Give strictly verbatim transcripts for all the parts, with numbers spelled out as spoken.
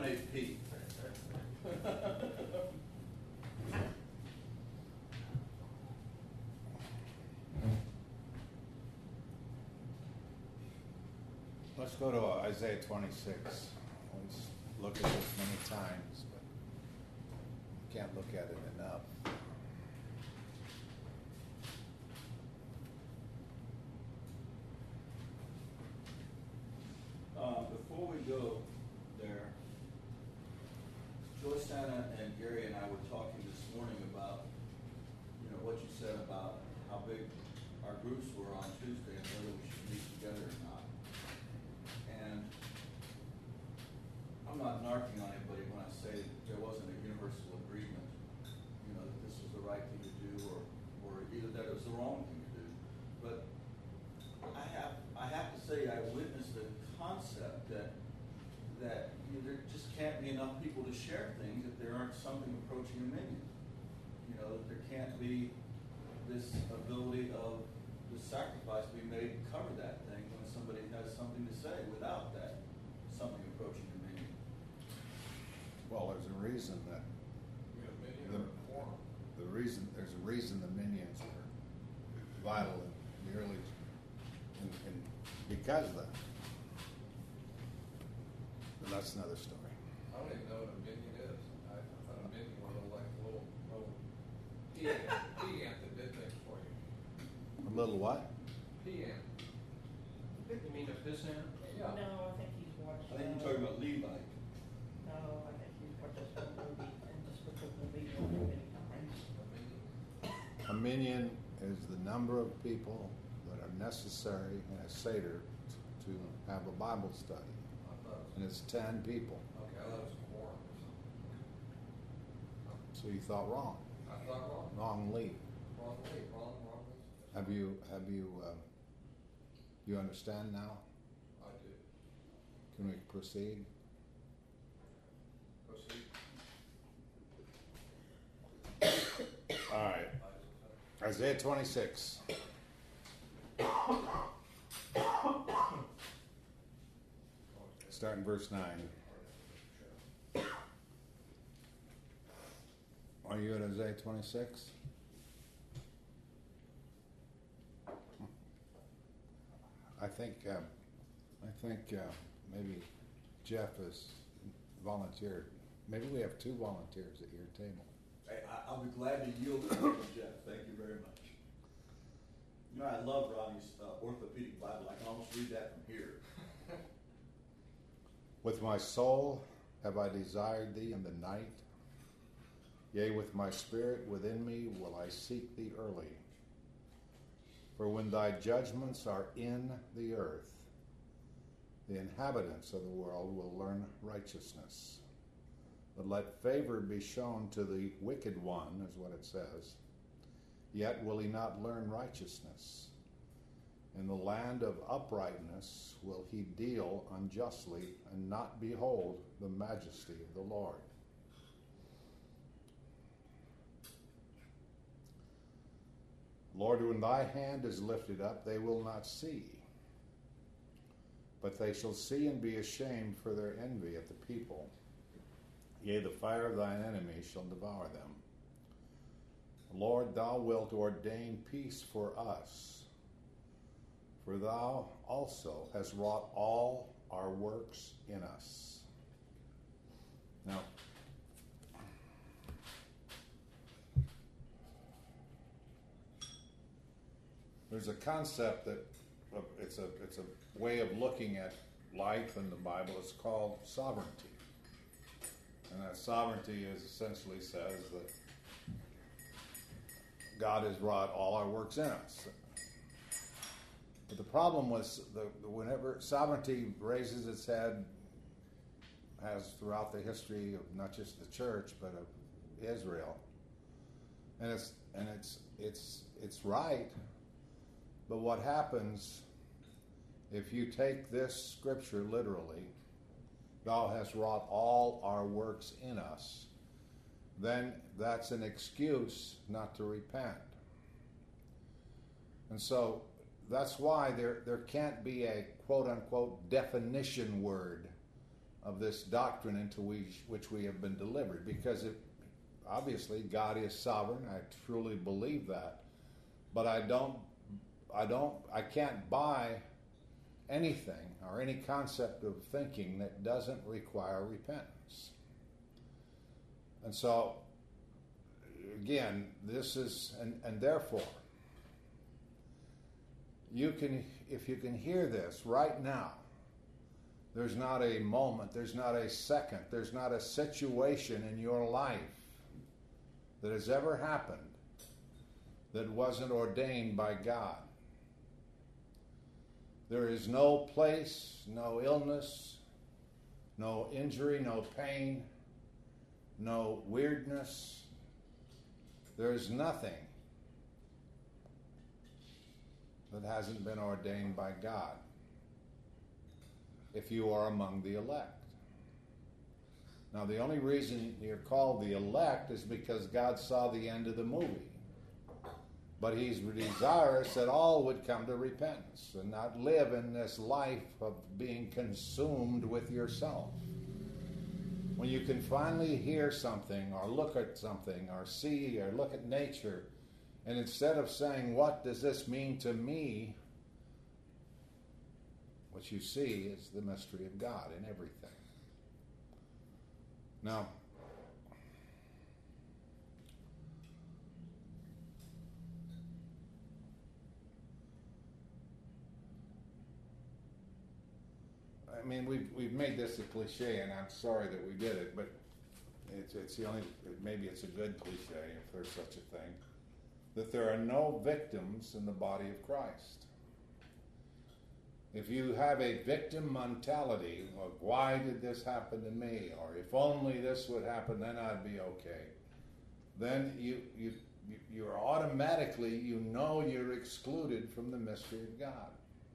made P. Let's go to Isaiah twenty-six. Let's look at this many times, but can't look at it enough. Uh, before we go there, Joyce, Anna, and Gary and I were talking this morning about, you know, what you said about how big our groups were on Tuesday and whether we should meet together or not. And I'm not narking on anybody when I say that there wasn't a universal agreement, you know, that this was the right thing to do, or, or either that it was the wrong thing to do. But I have, I have to say, I witnessed the concept that that you know, there just can't be enough people to share things if there aren't something approaching a million. You know, that there can't be this ability of the sacrifice be made to cover that thing when somebody has something to say without that something approaching a million. Well, there's a reason that the, the reason there's a reason the minions were vital in the early in, in, because of that. But that's another story. I don't even know what a minion is. I, I thought a minion was a little, like a little, little P M, P M that did things for you. A little what? P M. You mean a pissant? Yeah. No, I think he's watched. I think uh, you're talking about Levite. No, I think he's watched this whole movie and just looked at the movie many, many times. A minion. A minion is the number of people that are necessary in a Seder to, to have a Bible study. I thought it was, And it's ten people. okay, I thought it was a quorum or something. So you thought wrong. I thought wrong. Wrongly. Wrong way, wrong, wrong way. Have you, have you, uh, you understand now? I do. Can we proceed? Proceed. All right. Isaiah twenty-six. Start in verse nine. Are you at Isaiah twenty-six? I think uh, I think uh, maybe Jeff has volunteered. Maybe we have two volunteers at your table. Hey, I, I'll be glad to yield it to Jeff. Thank you very much. You know, I love Ronnie's uh, orthopedic Bible. I can almost read that from here. With my soul have I desired thee in the night. Yea, with my spirit within me will I seek thee early. For when thy judgments are in the earth, the inhabitants of the world will learn righteousness. But let favor be shown to the wicked one, is what it says. Yet will he not learn righteousness. In the land of uprightness will he deal unjustly, and not behold the majesty of the Lord. Lord, when thy hand is lifted up, they will not see. But they shall see and be ashamed for their envy at the people. Yea, the fire of thine enemies shall devour them. Lord, thou wilt ordain peace for us, for thou also hast wrought all our works in us. Now, there's a concept that uh, it's a it's a way of looking at life in the Bible. It's called sovereignty. And that sovereignty is essentially says that God has wrought all our works in us. But the problem was the, whenever sovereignty raises its head, has throughout the history of not just the church but of Israel, and it's and it's it's it's right. But what happens if you take this scripture literally? Thou hast wrought all our works in us, then that's an excuse not to repent. And so that's why there, there can't be a quote-unquote definition word of this doctrine into which, which we have been delivered. Because it, obviously God is sovereign. I truly believe that. But I don't, I don't, I can't buy anything or any concept of thinking that doesn't require repentance. And so, again, this is, and, and therefore, you can, if you can hear this right now, there's not a moment, there's not a second, there's not a situation in your life that has ever happened that wasn't ordained by God. There is no place, no illness, no injury, no pain, no weirdness. There is nothing that hasn't been ordained by God if you are among the elect. Now, the only reason you're called the elect is because God saw the end of the movie. But he's desirous that all would come to repentance and not live in this life of being consumed with yourself. When you can finally hear something or look at something or see or look at nature, and instead of saying, what does this mean to me? What you see is the mystery of God in everything. Now, I mean, we've we've made this a cliche, and I'm sorry that we did it, but it's it's the only, maybe it's a good cliche if there's such a thing, that there are no victims in the body of Christ. If you have a victim mentality of why did this happen to me, or if only this would happen, then I'd be okay, then you you you're automatically, you know, you're excluded from the mystery of God.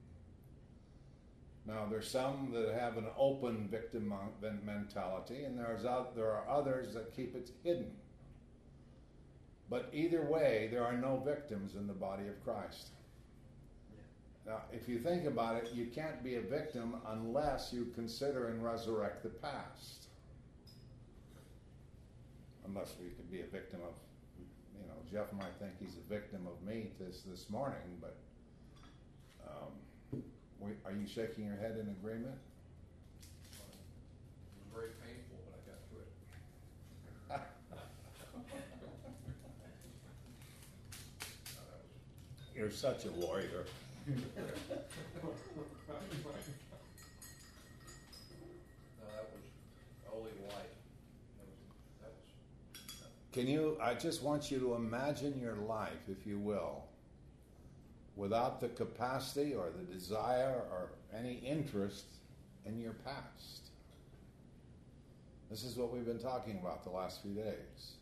Now, there's some that have an open victim mentality, and there's there are others that keep it hidden. But either way, there are no victims in the body of Christ. Now, if you think about it, you can't be a victim unless you consider and resurrect the past. Unless we could be a victim of, you know, Jeff might think he's a victim of me this this morning, but um, we, are you shaking your head in agreement? It was very painful, but I got through it. No, that was- You're such a warrior. No, that was holy light. That was, that was, Can you, I just want you to imagine your life, if you will, without the capacity or the desire or any interest in your past. This is what we've been talking about the last few days.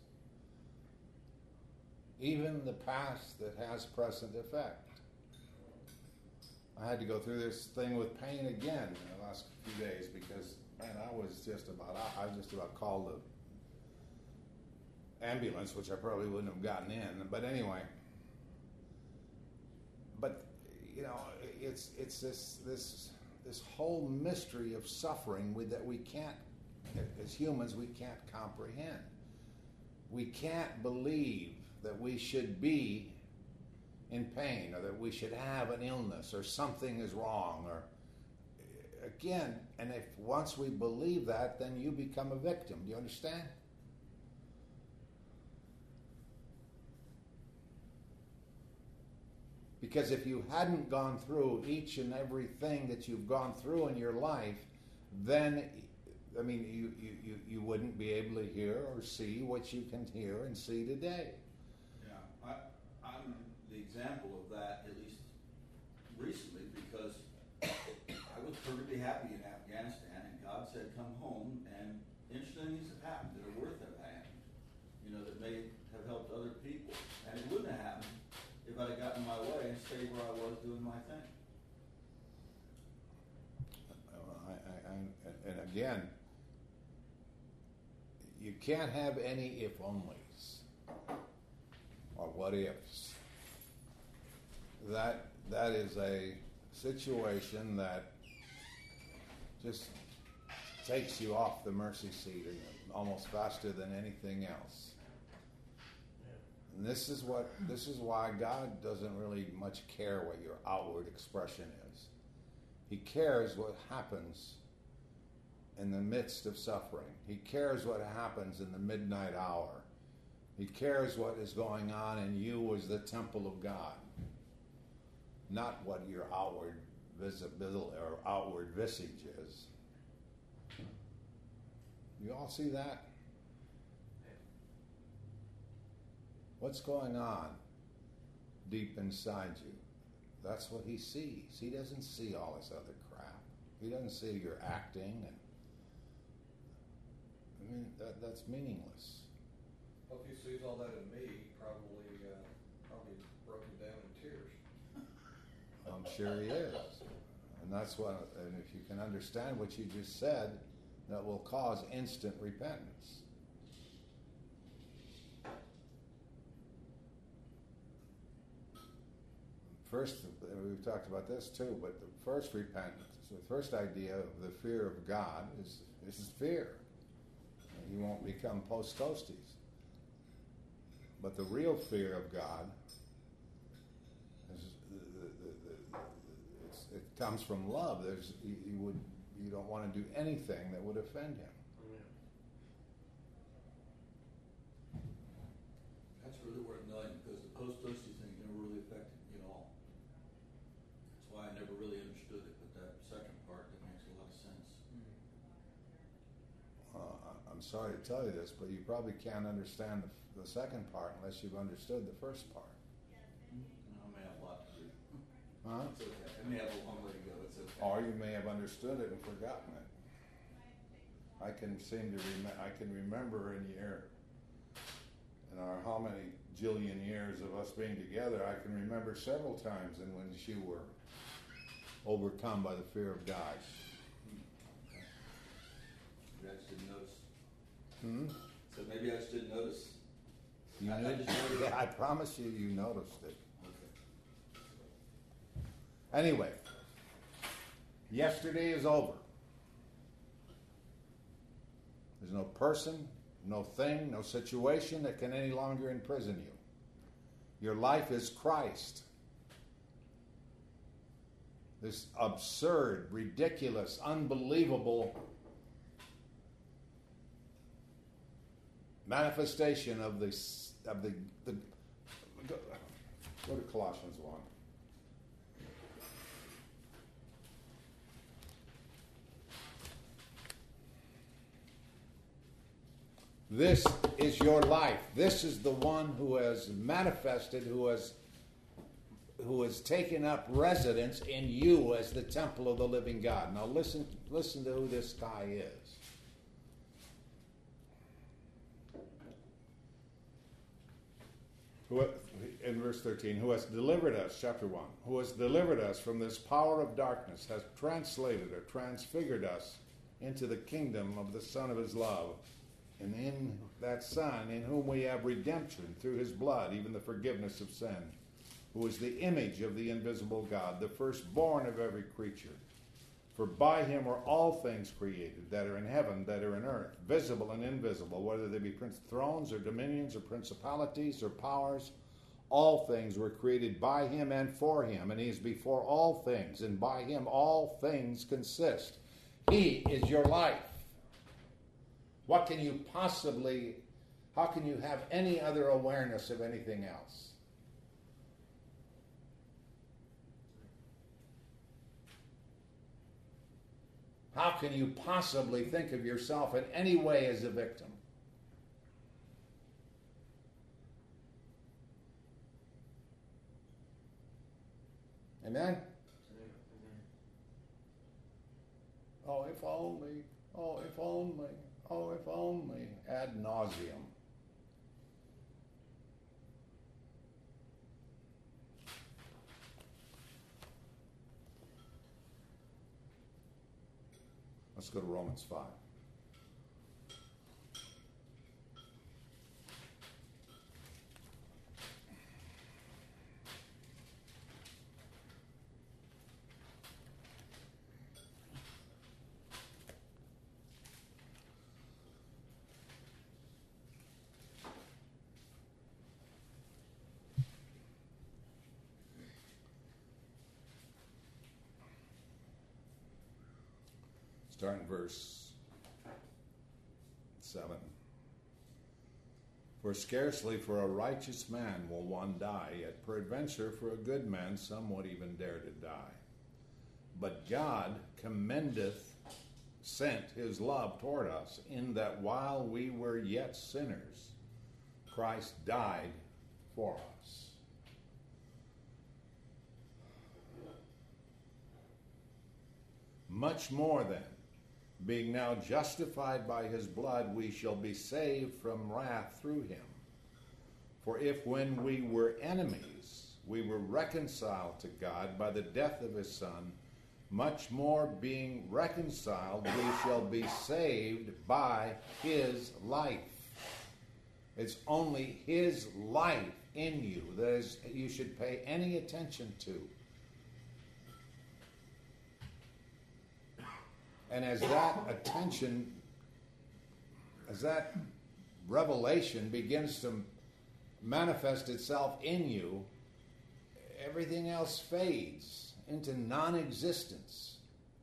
Even the past that has present effect. I had to go through this thing with pain again in the last few days because, man, I was just about, I was just about called the ambulance, which I probably wouldn't have gotten in. But anyway, but you know, it's it's this this this whole mystery of suffering with, that we can't, as humans, we can't comprehend. We can't believe that we should be in pain, or that we should have an illness, or something is wrong, or again, and if once we believe that, then you become a victim. Do you understand? Because if you hadn't gone through each and everything that you've gone through in your life, then, I mean, you, you, you, you wouldn't be able to hear or see what you can hear and see today. Yeah, I, I'm the example of that, at least recently, because I was perfectly happy in Afghanistan, and God said, come home, and interesting things have happened that are worth have happened, you know, that may have helped other people. And it wouldn't have happened if I'd have gotten in my way and stayed where I was doing my thing. I, I, I, and again, you can't have any if onlys or what ifs. That that is a situation that just takes you off the mercy seat and almost faster than anything else. And this is what this is why God doesn't really much care what your outward expression is. He cares what happens in the midst of suffering. He cares what happens in the midnight hour. He cares what is going on in you as the temple of God, not what your outward visibility or outward visage is. You all see that? What's going on deep inside you? That's what he sees. He doesn't see all this other crap. He doesn't see your acting, and I mean that that's meaningless. Well, if he sees all that in me, he probably, uh, probably broken down in tears. I'm sure he is. And that's what, and if you can understand what you just said, that will cause instant repentance. First, we've talked about this too, but the first repentance, the first idea of the fear of God is this is fear. You won't become post-toasties. But the real fear of God is the, the, the, the, it's, it comes from love. There's you, you would you don't want to do anything that would offend him. That's really worth knowing, because the post-toasty thing never really affected me at all. That's why I never really understood it, but that second part, that makes a lot of sense. Uh, I'm sorry to tell you this, but you probably can't understand the, the second part unless you've understood the first part. And I may have a lot to do. Huh? It's okay. I may have a long way to go. It's okay. Or you may have understood it and forgotten it. I can seem to rem- I can remember in year, in our how many jillion years of us being together, I can remember several times in when you were overcome by the fear of God. Maybe I just didn't notice. Hmm? So maybe I just didn't notice. You I- I noticed? just noticed. Yeah, I promise you, you noticed it. Okay. Anyway, yesterday is over. There's no person, no thing, no situation that can any longer imprison you. Your life is Christ. This absurd, ridiculous, unbelievable manifestation of the of the, the go, go to Colossians one. This is your life. This is the one who has manifested, who has who has taken up residence in you as the temple of the living God. Now listen, listen to who this guy is. Who, in verse thirteen, who has delivered us, chapter one, who has delivered us from this power of darkness, has translated or transfigured us into the kingdom of the Son of his love. And in that Son, in whom we have redemption through his blood, even the forgiveness of sin, who is the image of the invisible God, the firstborn of every creature. For by him are all things created, that are in heaven, that are in earth, visible and invisible, whether they be prince thrones or dominions or principalities or powers. All things were created by him and for him, and he is before all things, and by him all things consist. He is your life. What can you possibly, how can you have any other awareness of anything else? How can you possibly think of yourself in any way as a victim? Amen? Oh, if only, oh, if only, oh, if only, ad nauseum. Let's go to Romans five. Start in verse seven. For scarcely for a righteous man will one die, yet peradventure for a good man some would even dare to die. But God commendeth, sent his love toward us, in that while we were yet sinners, Christ died for us. Much more then, being now justified by his blood, we shall be saved from wrath through him. For if when we were enemies, we were reconciled to God by the death of his Son, much more being reconciled, we shall be saved by his life. It's only his life in you that is, you should pay any attention to. And as that attention, as that revelation begins to manifest itself in you, everything else fades into non-existence.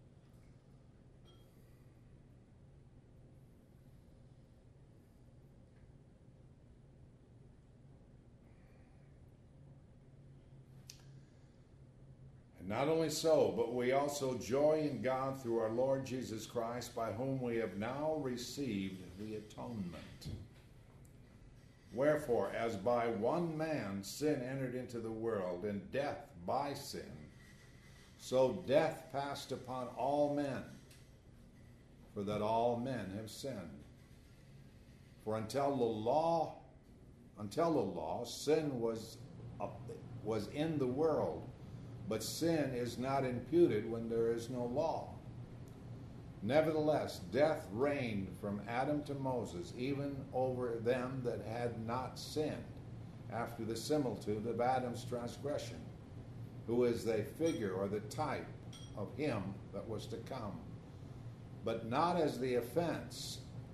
Not only so, but we also joy in God through our Lord Jesus Christ, by whom we have now received the atonement. Wherefore, as by one man sin entered into the world, and death by sin, so death passed upon all men, for that all men have sinned. For until the law, until the law, sin was up, was in the world. But sin is not imputed when there is no law. Nevertheless, death reigned from Adam to Moses, even over them that had not sinned, after the similitude of Adam's transgression, who is the figure or the type of him that was to come. But not as the offense,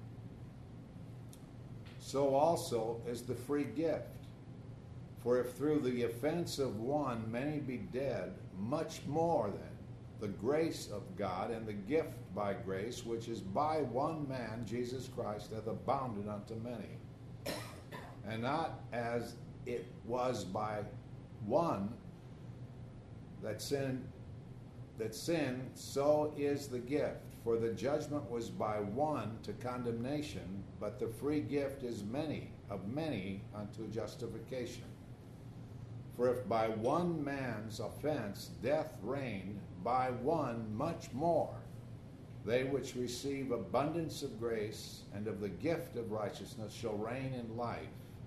so also is the free gift. For if through the offense of one many be dead, much more then the grace of God and the gift by grace, which is by one man, Jesus Christ, hath abounded unto many. And not as it was by one that sinned, that sinned, so is the gift. For the judgment was by one to condemnation, but the free gift is many, of many unto justification. For if by one man's offense death reigned, by one much more they which receive abundance of grace and of the gift of righteousness shall reign in life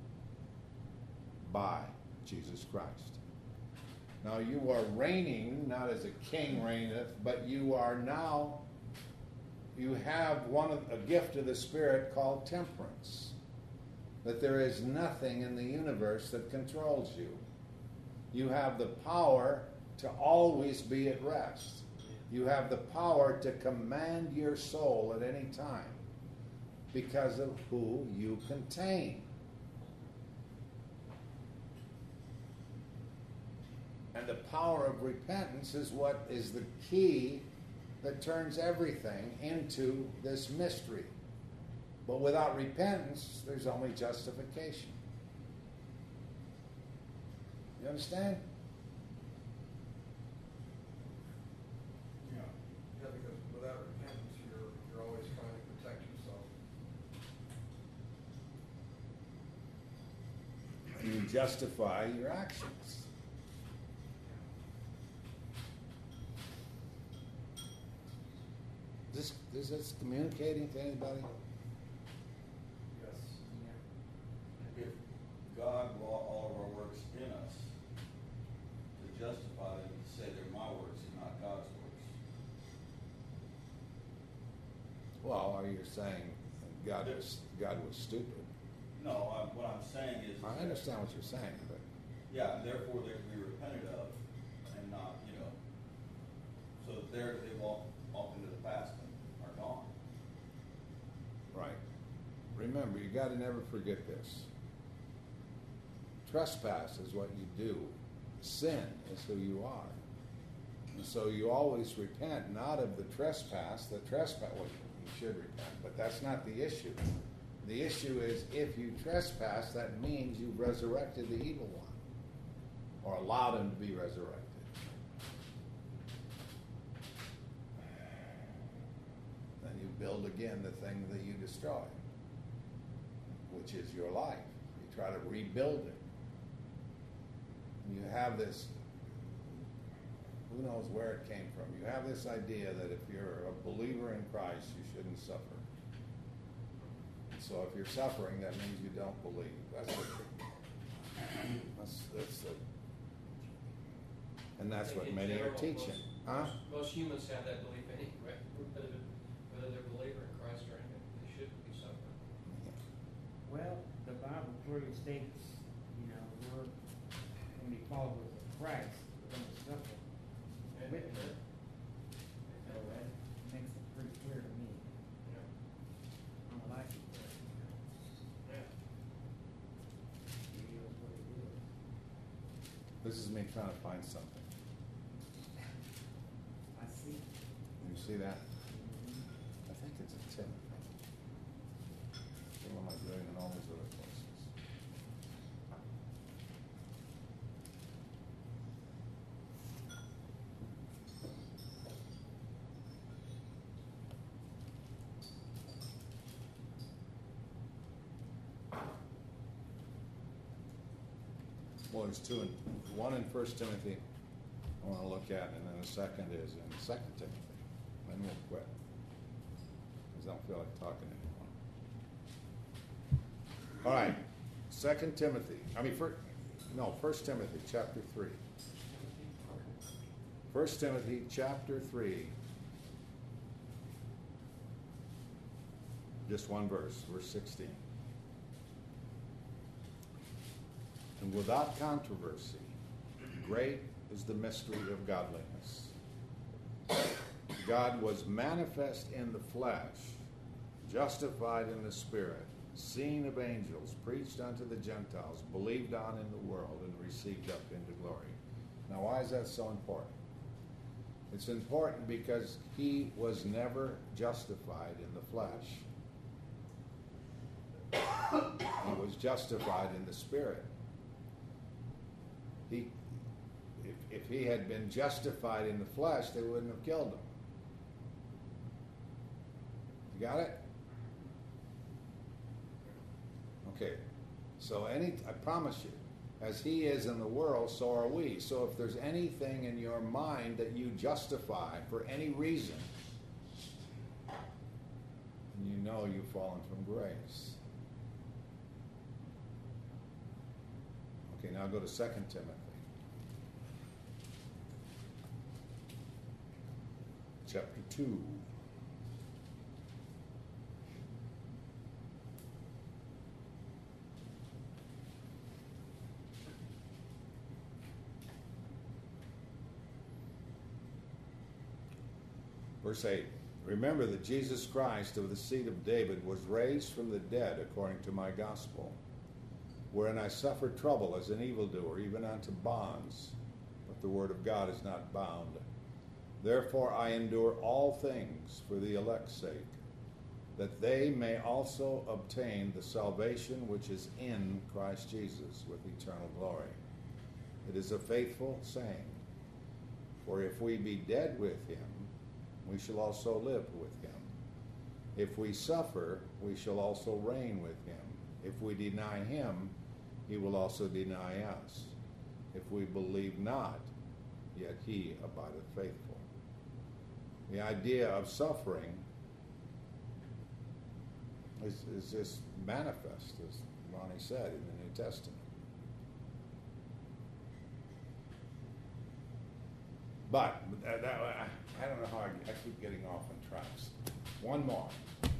by Jesus Christ. Now you are reigning not as a king reigneth, but you are now, you have one of a gift of the Spirit called temperance. That there is nothing in the universe that controls you. You have the power to always be at rest. You have the power to command your soul at any time because of who you contain. And the power of repentance is what is the key that turns everything into this mystery. But without repentance, there's only justification. You understand? Yeah. Yeah, because without repentance, you're you're always trying to protect yourself. You justify your actions. Is this, is this communicating to anybody? Yes. If God wrought all of our works in us to justify them, to say they're my works and not God's works. Well, are you saying God was God was stupid? No, I, what I'm saying is. I understand what you're saying, but Yeah, therefore they can be repented of and not, you know, so there they walk off into the past and are gone. right. Remember, you got to never forget this. Trespass is what you do. Sin is who you are. And so you always repent, not of the trespass. The trespass, well, you should repent, but that's not the issue. The issue is if you trespass, that means you've resurrected the evil one, or allowed him to be resurrected. Then you build again the thing that you destroyed, which is your life. You try to rebuild it. You have this, who knows where it came from. You have this idea that if you're a believer in Christ, you shouldn't suffer. So if you're suffering, that means you don't believe. That's what. That's that's the. And that's I think what in many are general, teaching, most- huh? most- Most humans have that belief anyway, whether, whether they're a believer in Christ or anything, they shouldn't be suffering. Well, the Bible clearly states, you know, we're, when we follow Christ, we're gonna suffer And- with him. and- So that makes it pretty clear to me. Yeah. I like it, but, you know, Yeah. it is what it is. This is me trying to find something. I see. You see that? I think it's a Timothy. What am I doing in all these other places? Well, there's two, in, one in First Timothy I want to look at, and then the second is in Second Timothy. Then we'll quit, because I don't feel like talking anymore. All right, Second Timothy. I mean, first, no, First Timothy, chapter three. First Timothy, chapter three. Just one verse, verse sixteen. And without controversy, great is the mystery of godliness. God was manifest in the flesh, justified in the spirit, seen of angels, preached unto the Gentiles, believed on in the world, and received up into glory. Now, why is that so important? It's important because he was never justified in the flesh. He was justified in the spirit. He, if, if he had been justified in the flesh, they wouldn't have killed him. You got it? Okay. So any, I promise you, as he is in the world, so are we. So if there's anything in your mind that you justify for any reason, you know you've fallen from grace. Okay, now go to Second Timothy. Chapter two. Verse eight. Remember that Jesus Christ of the seed of David was raised from the dead according to my gospel, wherein I suffered trouble as an evildoer, even unto bonds, but the word of God is not bound. Therefore I endure all things for the elect's sake, that they may also obtain the salvation which is in Christ Jesus with eternal glory. It is a faithful saying, for if we be dead with him, we shall also live with him. If we suffer, we shall also reign with him. If we deny him, he will also deny us. If we believe not, yet he abideth faithful. The idea of suffering is, is just manifest, as Ronnie said, in the New Testament. But uh, that, I, I don't know how I, I keep getting off on tracks. One more.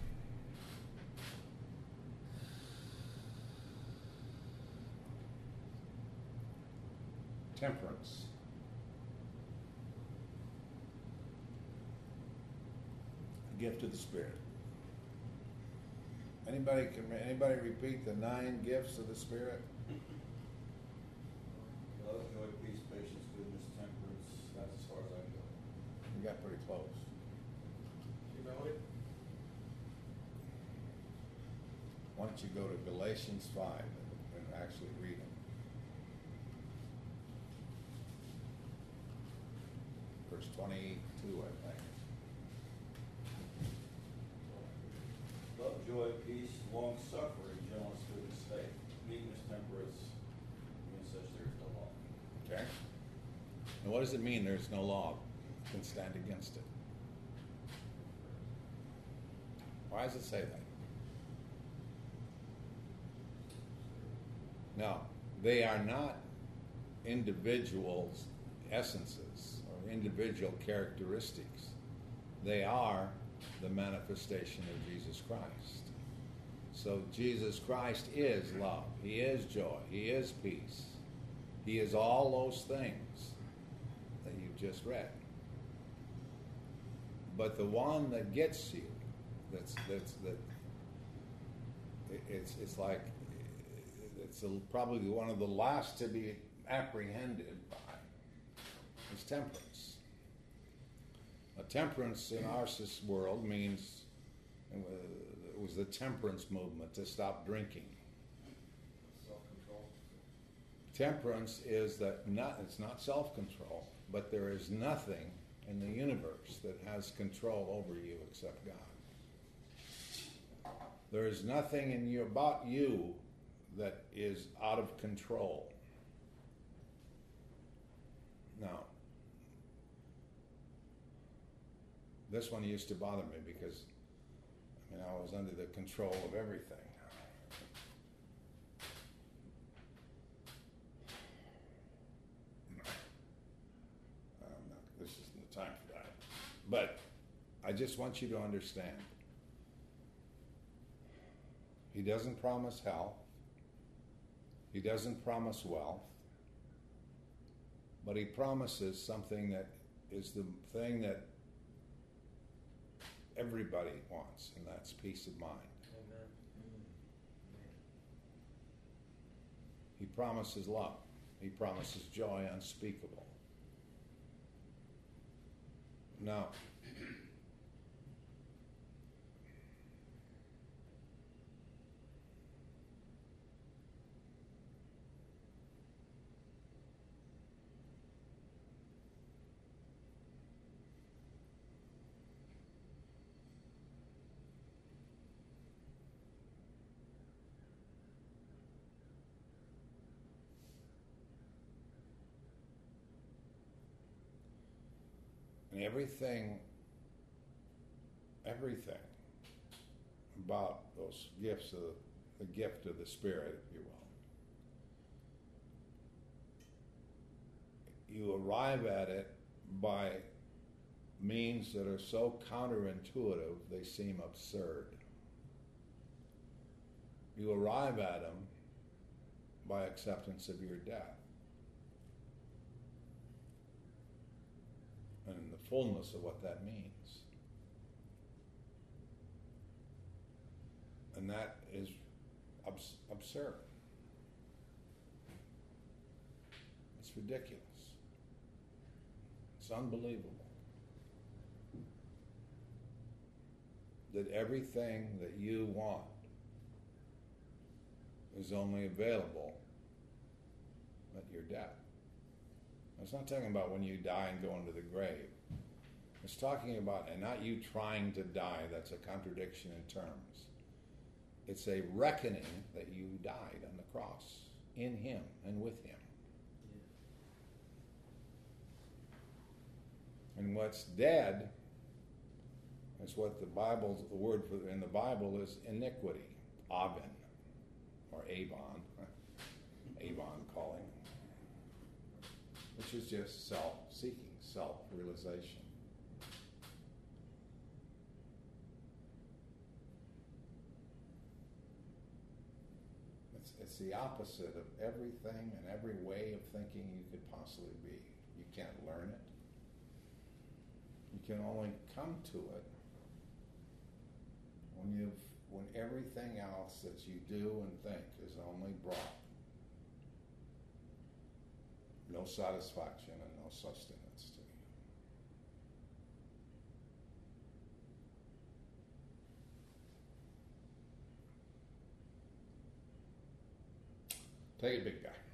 Temperance. The gift of the Spirit. Anybody can anybody repeat the nine gifts of the Spirit? Love, joy, peace, patience, goodness, temperance. That's as far as I can go. got pretty close. Humility? Why don't you go to Galatians five and actually read it? Verse twenty-two, I think. Love, joy, peace, long suffering, gentleness, goodness, faith, meekness, temperance. Against such there is no law. Okay? And what does it mean there's no law that can stand against it? Why does it say that? Now, they are not individuals' essences or individual characteristics. They are the manifestation of Jesus Christ. So Jesus Christ is love. He is joy. He is peace. He is all those things that you've just read. But the one that gets you, that's that's that. it- It's it's like it's a, probably one of the last to be apprehended by is temperance. A temperance in our sis- world means uh, it was the temperance movement to stop drinking. Self-control. Temperance is that not it's not self-control, but there is nothing in the universe that has control over you except God. There is nothing in you about you that is out of control. Now, this one used to bother me because I mean I was under the control of everything. I'm not, this isn't the time for that. But I just want you to understand. He doesn't promise health. He doesn't promise wealth. But he promises something that is the thing that everybody wants, and that's peace of mind. Amen. He promises love. He promises joy unspeakable. Now, and everything, everything about those gifts of the gift of the Spirit, if you will, you arrive at it by means that are so counterintuitive they seem absurd. You arrive at them by acceptance of your death. And in the fullness of what that means. And that is abs- absurd. It's ridiculous. It's unbelievable. That everything that you want is only available at your death. It's not talking about when you die and go into the grave. It's talking about, and not you trying to die, that's a contradiction in terms. It's a reckoning that you died on the cross, in Him and with Him. And what's dead is what the Bible's, the word for in the Bible is iniquity, Avon, or Avon, Avon calling. Which is just self-seeking, self-realization. It's, it's the opposite of everything and every way of thinking you could possibly be. You can't learn it. You can only come to it when you've when everything else that you do and think is only brought no satisfaction and no sustenance to you. Take it, big guy.